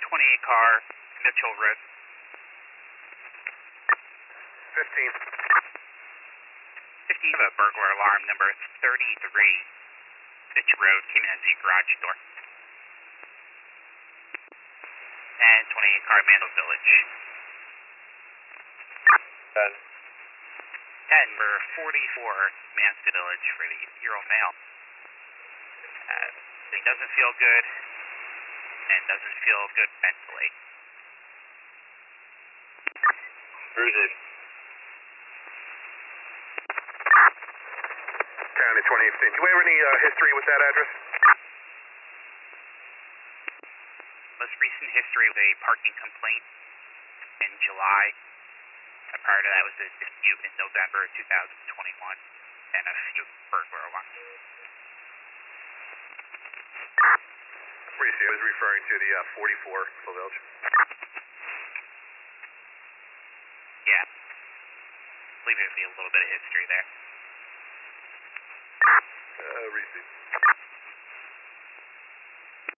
28 car, Mitchell Road. 15. 15 of a burglar alarm number 33, Mitch Road, came in at the garage door. And 28 car, Mandel Village. 10 for 44, Mansfield Village for the Euro male. He doesn't feel good and doesn't feel good mentally. Where is it? County 2018. Do we have any history with that address? Most recent history was a parking complaint in July. Prior to that was a dispute in November 2021 and a few burglar alarms. Appreciate it. I was referring to the 44 Little Village. Yeah. I believe there'd be a little bit of history there. Receive.